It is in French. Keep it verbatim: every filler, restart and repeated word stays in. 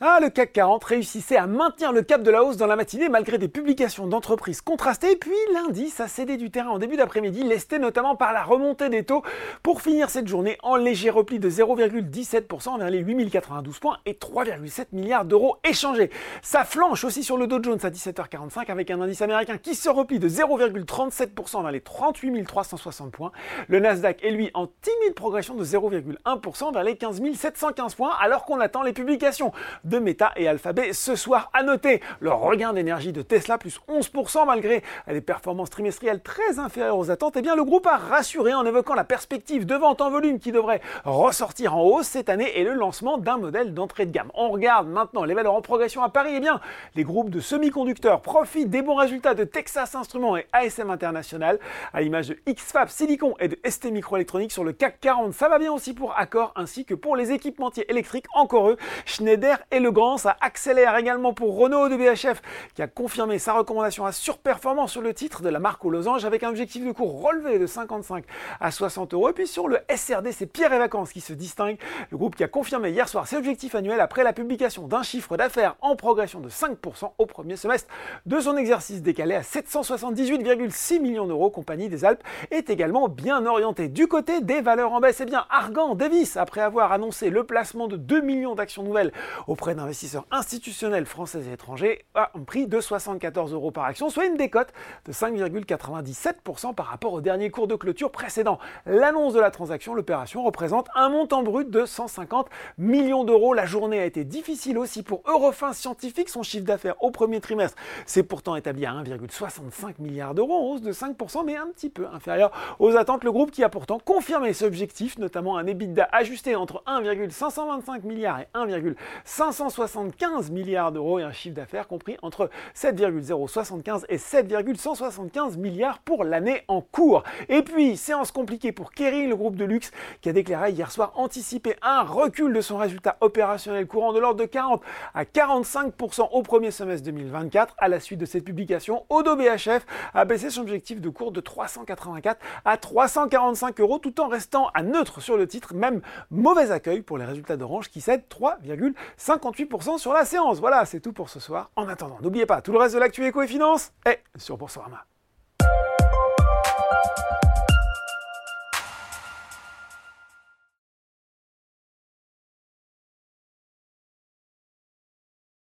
Ah, le C A C quarante réussissait à maintenir le cap de la hausse dans la matinée malgré des publications d'entreprises contrastées. Puis l'indice a cédé du terrain en début d'après-midi, lesté notamment par la remontée des taux pour finir cette journée en léger repli de zéro virgule dix-sept pour cent vers les huit mille quatre-vingt-douze points et trois virgule sept milliards d'euros échangés. Ça flanche aussi sur le Dow Jones à dix-sept heures quarante-cinq avec un indice américain qui se replie de zéro virgule trente-sept pour cent vers les trente-huit mille trois cent soixante points. Le Nasdaq est lui en timide progression de zéro virgule un pour cent vers les quinze mille sept cent quinze points alors qu'on attend les publications de Meta et Alphabet ce soir. À noter le regain d'énergie de Tesla, plus onze pour cent malgré des performances trimestrielles très inférieures aux attentes. Eh bien, le groupe a rassuré en évoquant la perspective de vente en volume qui devrait ressortir en hausse cette année et le lancement d'un modèle d'entrée de gamme. On regarde maintenant les valeurs en progression à Paris. Eh bien, les groupes de semi-conducteurs profitent des bons résultats de Texas Instruments et A S M International, à l'image de X-Fab Silicon et de S T Microelectronics sur le C A C quarante. Ça va bien aussi pour Accor ainsi que pour les équipementiers électriques, encore eux, Schneider et Legrand. Ça accélère également pour Renault de B H F qui a confirmé sa recommandation à surperformance sur le titre de la marque aux losanges avec un objectif de cours relevé de cinquante-cinq à soixante euros. Et puis sur le S R D, c'est Pierre et Vacances qui se distingue. Le groupe qui a confirmé hier soir ses objectifs annuels après la publication d'un chiffre d'affaires en progression de cinq pour cent au premier semestre de son exercice décalé à sept cent soixante-dix-huit virgule six millions d'euros. Compagnie des Alpes est également bien orientée. Du côté des valeurs en baisse, eh bien Argan Davis, après avoir annoncé le placement de deux millions d'actions nouvelles auprès d'investisseurs institutionnels français et étrangers, a un prix de soixante-quatorze euros par action, soit une décote de cinq virgule quatre-vingt-dix-sept pour cent par rapport au dernier cours de clôture précédent. L'annonce de la transaction, l'opération représente un montant brut de cent cinquante millions d'euros. La journée a été difficile aussi pour Eurofins Scientifique. Son chiffre d'affaires au premier trimestre s'est pourtant établi à un virgule soixante-cinq milliard d'euros, en hausse de cinq pour cent, mais un petit peu inférieur aux attentes. Le groupe qui a pourtant confirmé ce objectif, notamment un EBITDA ajusté entre un virgule cinq cent vingt-cinq milliards et un virgule cinq cent soixante-quinze milliards d'euros et un chiffre d'affaires compris entre sept virgule zéro soixante-quinze et sept virgule cent soixante-quinze milliards pour l'année en cours. Et puis, séance compliquée pour Kering, le groupe de luxe qui a déclaré hier soir anticiper un recul de son résultat opérationnel courant de l'ordre de quarante à quarante-cinq pour cent au premier semestre deux mille vingt-quatre. À la suite de cette publication, Odo B H F a baissé son objectif de cours de trois cent quatre-vingt-quatre à trois cent quarante-cinq euros tout en restant à neutre sur le titre. Même mauvais accueil pour les résultats d'Orange qui cèdent trois virgule cinquante-huit pour cent sur la séance. Voilà, c'est tout pour ce soir. En attendant, n'oubliez pas, tout le reste de l'actu éco et finance est sur Boursorama.